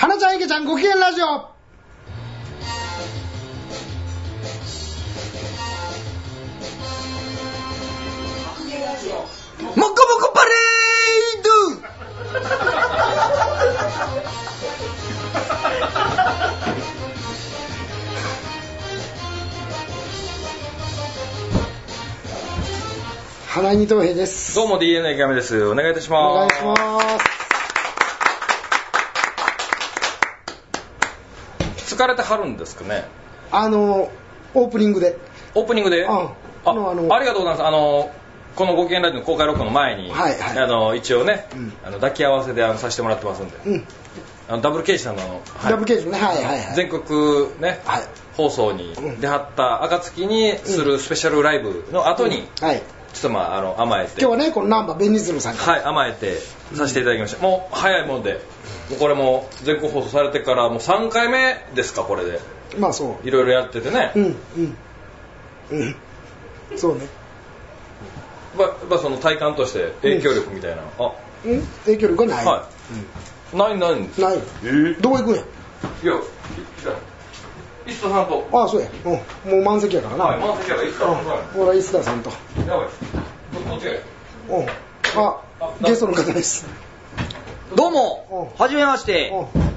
花ちゃん池ちゃんご機嫌ラジオ。もこもこパレード花井二等兵です。 どうも DNA ガメです。お願いいたします。 お願いします。 疲れてはるんですかね。 オープニングで。 オープニングで。 ありがとうございます。このご機嫌ラジオの公開録音の前に、 はいはい、 一応ね、抱き合わせでさせてもらってますんで、ダブルケイジさんの、 はい、ダブルケイジね、はいはいはい、 全国ね、はい、放送に出はった暁にするスペシャルライブの後に、はい、ちょっと甘えて今日はねこのナンバーベニズムさんから、 はい、甘えてさせていただきました。もう早いもんで、もうこれも全国放送されてからもう3回目ですか、これで。 まあそういろいろやっててね、 そうね。 その体感として影響力みたいな、 影響力はない、 はい、ないどこ行くんや。 いや、石田さんと。 ああそうや、もう満席やからな。 はい、満席やから石田さんと。 ほら石田さんと。 やばい、どっちがいい。 ゲストの方です。 どうも、はじめまして。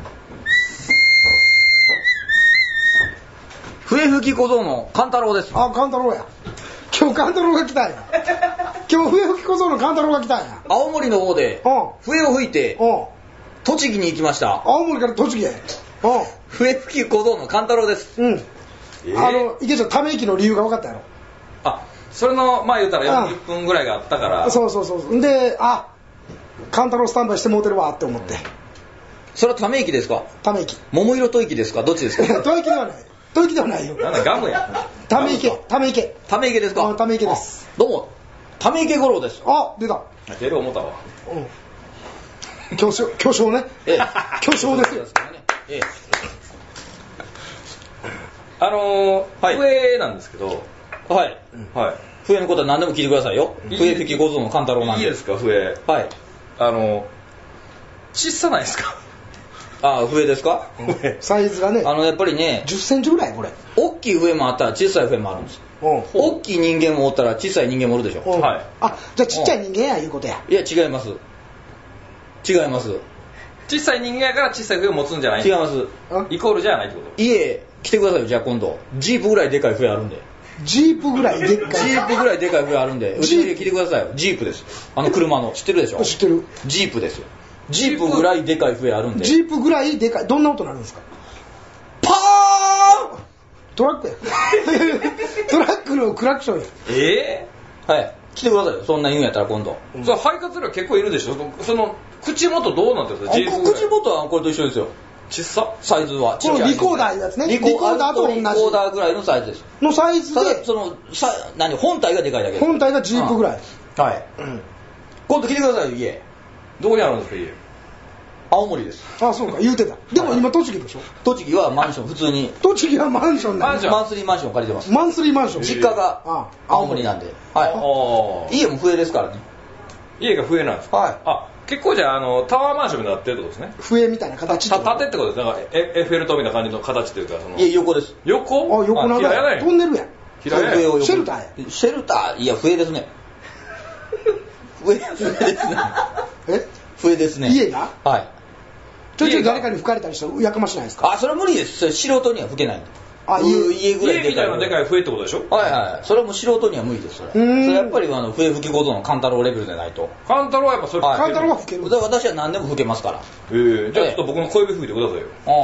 笛吹き小僧の勘太郎です。 あ、勘太郎や。今日勘太郎が来たんや。今日笛吹き小僧の勘太郎が来たんや。 青森の方で笛を吹いて栃木に行きました。 青森から栃木へ。 笛吹き小僧の勘太郎です。 池ちゃんため息の理由が分かったやろ。 それの言うたら40分ぐらいがあったから。 そうで、勘太郎スタンバイしてもうてるわって思って。 それはため息ですか。 ため息。 桃色吐息ですか。どっちですか。 吐息ではない。吐息ではないよ。 なんだガムや。 ため池。ため池ですか。 ため池です。 どうもため池五郎です。 出た。 出る思ったわ。 巨匠ね。巨匠ですよ。 笛なんですけど、 はい笛のことは何でも聞いてくださいよ。笛吹き小僧の勘太郎なんで。 いいですか笛。 はい。 小さないですか。 笛ですか。 サイズがね、 やっぱりね、 10センチぐらいこれ。 大きい笛もあったら小さい笛もあるんです。大きい人間もおったら小さい人間もおるでしょ。 はい。 じゃあちっちゃい人間やいうことや。 いや違います。 小さい人間やから小さい笛を持つんじゃない。 違います。 イコールじゃないってこと。 家来てくださいよ。じゃあ今度ジープぐらいでかい笛あるんで。 ジープぐらいでかい笛あるんで、うちの家来てくださいよ。ジープです。車の知ってるでしょ。 知ってる。 ジープですよ。ジープぐらいでかい笛あるんで。 ジープぐらいでかい。どんな音なるんですか。 パーン。 トラックや。トラックのクラクションや。 はい。来てくださいよ。そんな言うんやったら今度。 それ肺活量結構いるでしょ。その口元どうなってるんですか。 口元はこれと一緒ですよ。 小さサイズはこのリコーダーいうやつね。リコーダーと同じ。 リコーダーぐらいのサイズです。 のサイズで。 ただ本体がでかいだけです。 本体がジープぐらい。 はい。今度来てくださいよ家。 どこにあるんですか家。 青森です。 そうか言うてた。でも今栃木でしょ。 栃木はマンション普通に。 栃木はマンションなんで。 マンスリーマンション借りてます。 マンスリーマンション。 実家が青森なんで。はい。家も笛ですからね。 家が笛なんですか。 はい。 結構じゃあタワーマンションになってるってことですね。 笛みたいな形。 縦ってことです。なんかエッフェル塔みたいな感じの形というかいや横です。 横なんだ。トンネルや。 シェルターや。 シェルターいや笛ですね。笛ですね。笛ですね。 家が。 はい。 ちょいちょい誰かに吹かれたりしたらやかましないですか。 それは無理です。それ素人には吹けないんで。家ぐらいでかいのでかい笛ってことでしょ。 はい。それはもう素人には無理です。それやっぱり笛吹き小僧の勘太郎レベルでないと。 勘太郎はやっぱそれ。 勘太郎は吹ける。 私は何でも吹けますから。 じゃあちょっと僕の小指吹いてくださいよ。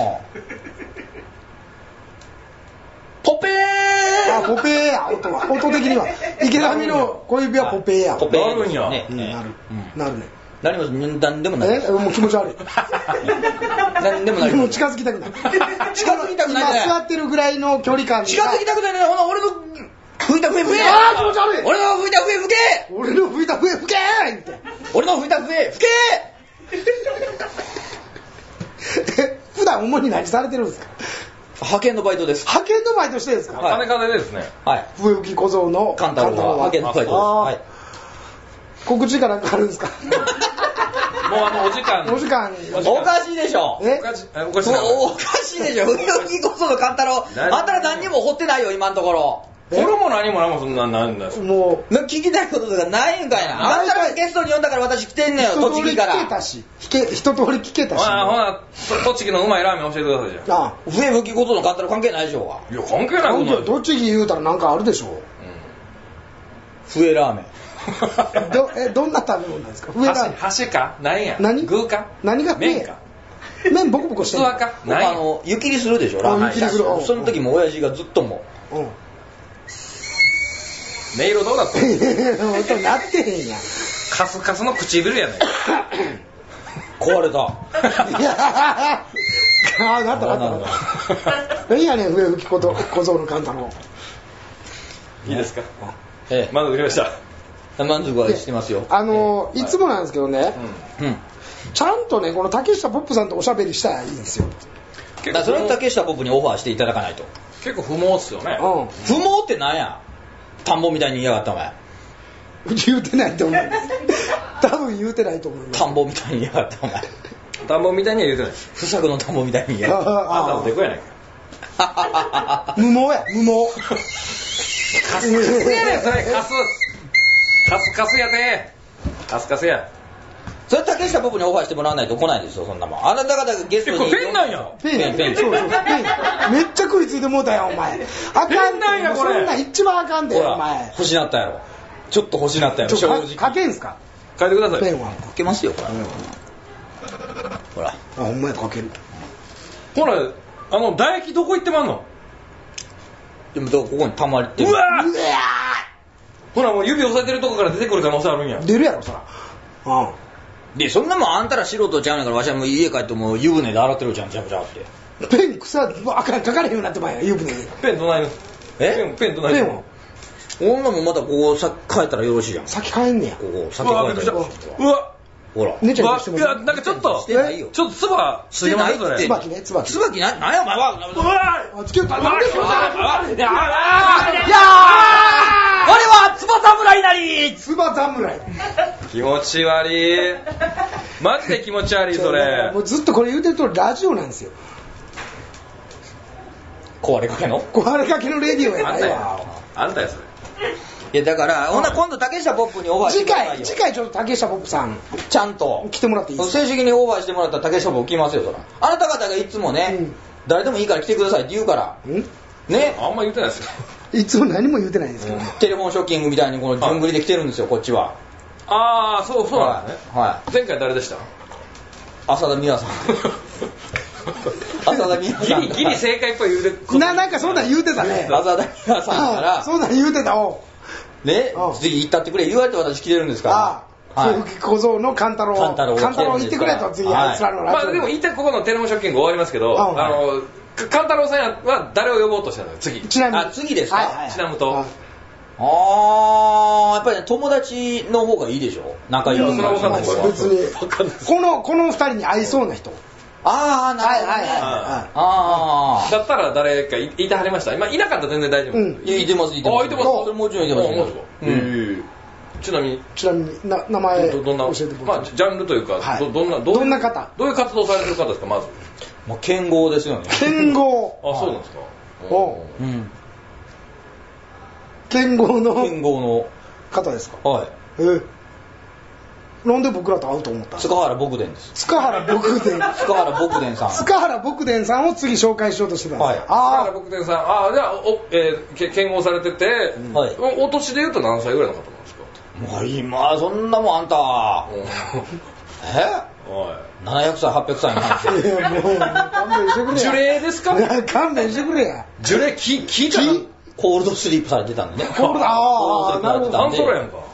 ポペー。 ポペーや。音的には池上の小指はポペーや。 ポペーなるんや。 なるね。 なります。何でもなります。 もう気持ち悪い。 何でもなります。 もう近づきたくない。今座ってるぐらいの距離感。 近づきたくないね。俺の吹いた笛吹け。 気持ち悪い。 俺の吹いた笛吹け。 俺の吹いた笛吹け。 俺の吹いた笛吹け。普段主に何されてるんですか。 派遣のバイトです。 派遣のバイトしてるんですか。 金風ですね。 はい。 笛吹き小僧の勘太郎は派遣のバイトです。はい。 告知かなんかあるんですか。 お時間。 おかしいでしょ。 おかしいでしょ。笛吹きこその勘太郎。あんたら何にも掘ってないよ、今のところ。 これも何もそんななんだよ。 もう聞きたいこととかないんかいな。あんたらゲストに呼んだから私来てんねよ、栃木から。 一通り聞けたし。 ほな、栃木のうまいラーメン教えてくださいじゃん。 笛吹きこその勘太郎関係ないでしょうが。 いや、関係ないことない。 栃木言うたらなんかあるでしょ。 笛ラーメン。 どんな食べ物なんですか？笛ラーメン。 箸か何や？ 何？ 具か？ 何が麺か？ 麺ボコボコしてる。 器か？ 湯切りするでしょ、ラーメン。 湯切りする。 その時も親父がずっともう。 音色どうなってんの？ 音なってへんやん。 カスカスの唇やねん。 壊れた。 なった。何やねん、笛吹き小僧の勘太郎。 いいですか？満足しました。 満足はしてますよ。 いつもなんですけどね、ちゃんとね、この竹下ポップさんとおしゃべりしたらいいんですよ。 それを竹下ポップにオファーしていただかないと。 結構不毛っすよね。 不毛ってなんや？田んぼみたいに言いやがったお前。 言うてないと思う。多分言うてないと思う。 田んぼみたいに言いやがったお前。 田んぼみたいには言うてない。 不作の田んぼみたいに言いやがった。 あんたもでこやないか。無毛や、無毛。 カスカスやねん、それ、カスやで。カスや。 それ竹下ポップにオファーしてもらわないと来ないですよ、そんなもん。あなた方がゲストに。 これペンなんや。 ペン。めっちゃ食いついてもうたよ、お前。あかんなんや、これ。そんなん一番あかんで、お前。 欲しなったやろ。ちょっと欲しなったやろ、正直。 書けんすか？ 書いてください。 ペンは。 書けますよ、これ。ほら。 ほんまや、書ける。 ほら、唾液どこ行ってまんの？ でもここに溜まってる。 うわほら、もう指押さえてるとこから出てくる可能性あるんや。 出るやろ、そら。 で、そんなもんあんたら素人ちゃうねんから、わしはもう家帰ってもう湯船で洗ってるじゃん、ちゃぶちゃぶって。 ペンあかん、書かれへんようになってまんや、湯船に。 ペンどないの？ペンどないの？ ペンは女もまたここ先帰ったらよろしいやん。 先帰んねや。 ここ先帰ったらよろしい。 うわほら。 姉ちゃんしてもいや、なんかちょっと唾ついてますそれ。 椿ね、椿。 椿なんやお前は。 うわつけた。なんでそれ。 俺はつば侍なり。 つば侍。 気持ち悪い。マジで気持ち悪いそれ。 もうずっとこれ言うてるとラジオなんですよ。 壊れかけのレディオやないわ。 あんたやそれ。 いやだから今度竹下ポップにオファーしてもらうよ。 次回ちょっと竹下ポップさんちゃんと来てもらっていいですか？ 正式にオファーしてもらったら竹下ポップ来ますよそら。あなた方がいつもね、誰でもいいから来てくださいって言うからね。 あんま言うてないですよ。 いつも何も言うてないんですけどね。 テレフォンショッキングみたいにこの順繰りで来てるんですよこっちは。 ああ、そうなんですね。 はい。 前回誰でした？ 浅田美和さん。浅田美和さん。 ギリ正解っぽい言うて。 なんかそんなん言うてたね。 浅田美和さんから。 そんなん言うてたお。 ね、次行ったってくれ言われて私来てるんですから。 笛吹き小僧の勘太郎行ってくれと次あいつらのラジオ。 まあでも一旦ここのテレフォンショッキング終わりますけど、勘太郎さんは誰を呼ぼうとしたのよ次。 ちなみに。 次ですか。 ちなむと。 やっぱりね友達の方がいいでしょ。仲良く。 別にこの二人に合いそうな人。 なるほど。 だったら誰かいてはりました？今いなかったら全然大丈夫。 いてます。もちろんいてます。 ちなみに名前どんな教えてください。 まあジャンルというかどんな方？ どういう活動されてる方ですかまず？ もう剣豪ですよね。 剣豪。 あ、そうなんですか。 剣豪の方ですか？ はい。 なんで僕らと会うと思ったの？ 塚原牧伝です。 塚原牧伝さん。塚原牧伝さんを次紹介しようとしてたんですよ。 塚原牧伝さん。じゃあ剣豪されてて、お年で言うと何歳ぐらいの方なんですか？ もう今そんなもんあんた。700歳800歳の話。 もう勘弁してくれや。 樹齢ですか？ 勘弁してくれや。 樹齢聞いたの？ コールドスリープされてたんでね。 なるほど。 半ソロやんか。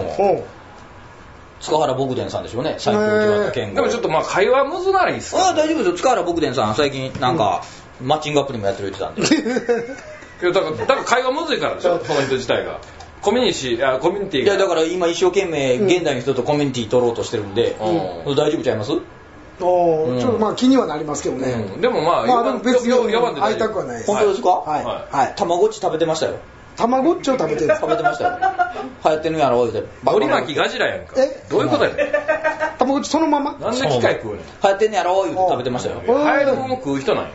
塚原牧伝さんでしょうね。最高決まった剣豪。 でもちょっとまあ会話むずないですか？ 大丈夫ですよ。塚原牧伝さん最近なんかマッチングアプリもやってるって言ってたんで。 だから会話むずいからでしょ、その人自体が。コミュニティが。 いやだから今一生懸命現代の人とコミュニティ取ろうとしてるんで、大丈夫ちゃいます？ ちょっとまあ気にはなりますけどね。 でもまあでも別に会いたくはないです。 本当ですか？ はい。 たまごっち食べてましたよ。 たまごっちを食べてるんですか？ 食べてましたよ。流行ってるんやろってのり巻きガジラやんか。どういうことやねん。 たまごっちそのままなんで機械食うねん。 流行ってんやろ言うて食べてましたよ。 流行るもの食う人なんや。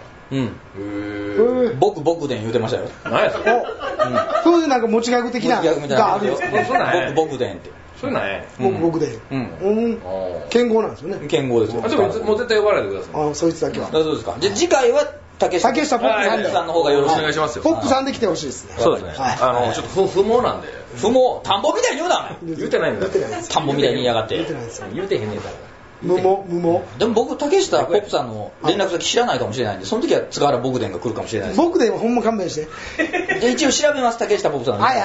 僕でん言うてましたよ。 何やそれ。 そういうなんか持ちギャグ的ながあるんですか？ 僕でんって。 それなんや。 僕で健康なんですよね。 健康ですよ。 でももう絶対呼ばないでください。 そいつだけは。 そうですか。じゃあ次回は竹下ポップさんの方がよろしくお願いしますよ。 ポップさんで来てほしいですね。 そうですね。ちょっと不毛なんで。 不毛、田んぼみたいに言うな。 言うてないんだ。 田んぼみたいに言いやがって。 言うてへんねんから。 無毛。 でも僕、竹下ポップさんの連絡先知らないかもしれないんで、その時は塚原僕伝が来るかもしれないです。 僕伝はほんま勘弁して。 じゃあ一応調べます、竹下ポップさんの。 はい。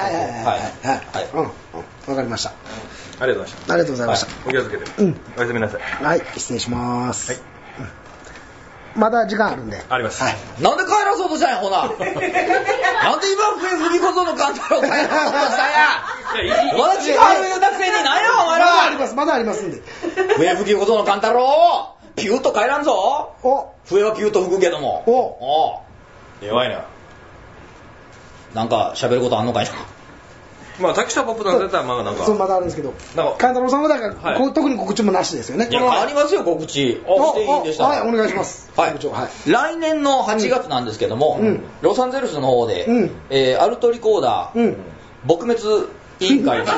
わかりました。 ありがとうございました。 ありがとうございました。 お気をつけて。おやすみなさい。 はい、失礼します。まだ時間あるんで。 あります。 なんで帰らそうとしたんや、ほな。なんで今、笛吹き小僧の勘太郎帰らそうとしたんや。まだ時間あるよ、だくせに何や、お前ら。 まだありますんで。 笛吹き小僧の勘太郎、ピューッと帰らんぞ。笛はピューッと吹くけども。 弱いな。 なんか喋ることあんのかいな。 まあ、竹下ポップさんだったらまあなんか。 そう、まだあるんですけど。勘太郎さんはだから、特に告知もなしですよね。 いや、ありますよ、告知。していいんでした。 はい、お願いします。 はい。来年の8月なんですけども、ロサンゼルスの方で、アルトリコーダー、撲滅委員会。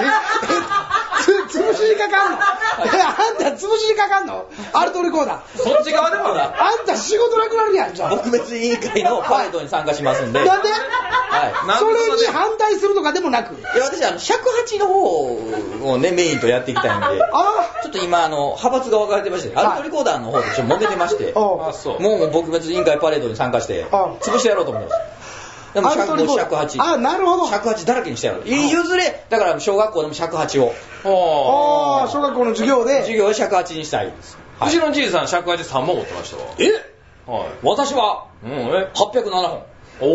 潰しにかかんの？あんた潰しにかかんの？アルトリコーダー。 そっち側でもな。 あんた仕事なくなるやん、じゃあ。 撲滅委員会のパレードに参加しますんで。 なんで？ はい。 それに反対するとかでもなく。 いや、私、尺八の方をね、メインとやっていきたいんで。ちょっと今、派閥が分かれてまして、アルトリコーダーの方でちょっと揉めてまして、もう撲滅委員会パレードに参加して、潰してやろうと思います。でも尺八。 なるほど。 尺八だらけにしてやる。譲れ、だから小学校でも尺八を。 小学校の授業で。 授業を尺八にしたいです。 うちのじいさん尺八3本持ってましたわ。 私は、807本。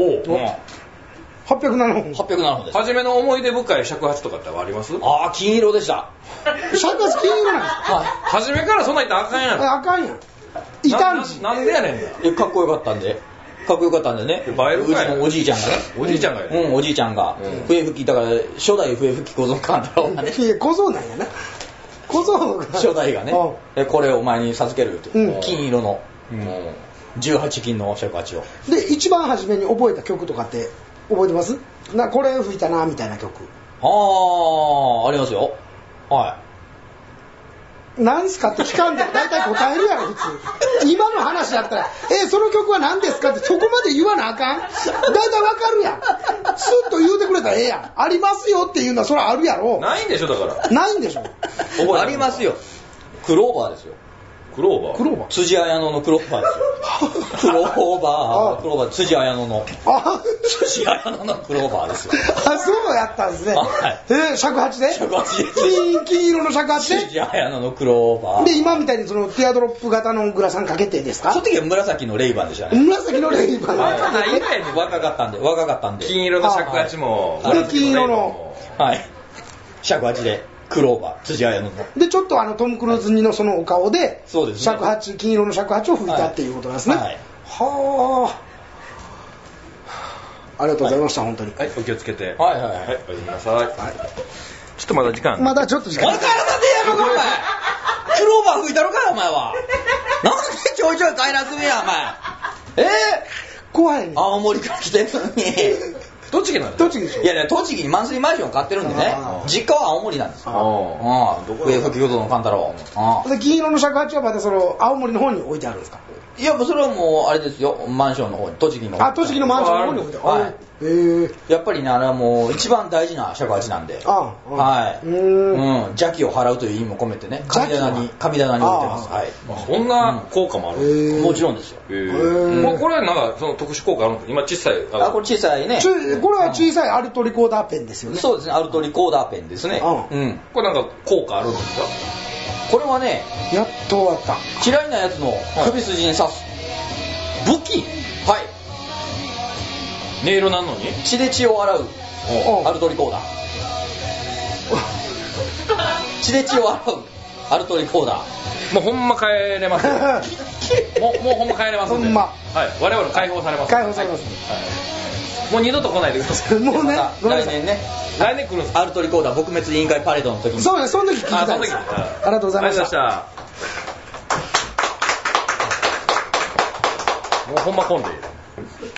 807本。 807本です。 初めの思い出深い尺八とかってあります？ 金色でした。 尺八金色なんですか？ 初めからそんな言ったらあかんやん。 あかんやん。異端児。 なんでやねん。 かっこよかったんで。うちのおじいちゃんがね。 おじいちゃんがおじいちゃんが。笛吹き、だから初代笛吹き小僧勘太郎がね。 小僧なんやな。小僧が。 初代がね。これをお前に授けるって。金色の。18金の尺八を。 で、一番初めに覚えた曲とかって覚えてます？これ吹いたな、みたいな曲。 ありますよ。はい。 何すかって聞かんでも大体答えるやろ、普通。今の話だったら、その曲は何ですかってそこまで言わなあかん？大体わかるやん。スッと言うてくれたらええやん。ありますよっていうのはそれはあるやろ。 ないんでしょ、だから。 ないんでしょ。 ありますよ。クローバーですよ。 クローバー辻彩乃のクローバーですよ。クローバー、辻彩乃の。辻彩乃のクローバーですよ。 そうやったんですね。尺八で？ 尺八で。 金色の尺八で？ 辻彩乃のクローバー。 で、今みたいにそのティアドロップ型のグラサンかけてですか？ その時は紫のレイバンでしたね。 紫のレイバン。 若かったんで。 金色の尺八も。 金色の。 はい。尺八で。クローバー、辻彩乃の。 で、ちょっとトム・クルーズにのそのお顔で、 そうですね。 尺八、金色の尺八を吹いたっていうことなんですね。はい。ありがとうございました、本当に。 はい、お気をつけて。 はい。 おやすみなさい。ちょっとまだ時間。 まだちょっと時間。 お前帰らさんでやろか、お前。クローバー吹いたろかよ、お前は。なんでちょいちょい帰らずめや、お前。 怖いね。 青森から来てるのに。 栃木なんですか？栃木でしょ。 いや、栃木にマンスリーマンション買ってるんでね。実家は青森なんですよ。笛吹き小僧の勘太郎。 で、金色の尺八はまたその青森の方に置いてあるんですか？ いや、もうそれはもうあれですよ、マンションの方に、栃木の方に。 栃木のマンションの方に置いてある。 やっぱりね、あれはもう一番大事な尺八なんで。はい。邪気を払うという意味も込めてね、神棚に置いてます。はい。 そんな効果もある？ もちろんですよ。 これなんかその特殊効果あるの？今小さい。 これ小さいね。 これは小さいアルトリコーダーペンですよね。 そうですね、アルトリコーダーペンですね。 これなんか効果あるんですか？ これはね、 やっと終わった。 嫌いなやつの首筋に刺す。武器。はい。 音色なんのに？ 血で血を洗うアルトリコーダー。血で血を洗うアルトリコーダー。 もうほんま帰れますよ。もうほんま帰れますんで。 ほんま。 はい。我々解放されます。 解放されます。 もう二度と来ないでください。 もうね、 来年ね、 来年来るんですか。 アルトリコーダー撲滅委員会パレードの時に。 そうね、その時聞きたいです。ありがとうございました。 もうほんま混んでいる。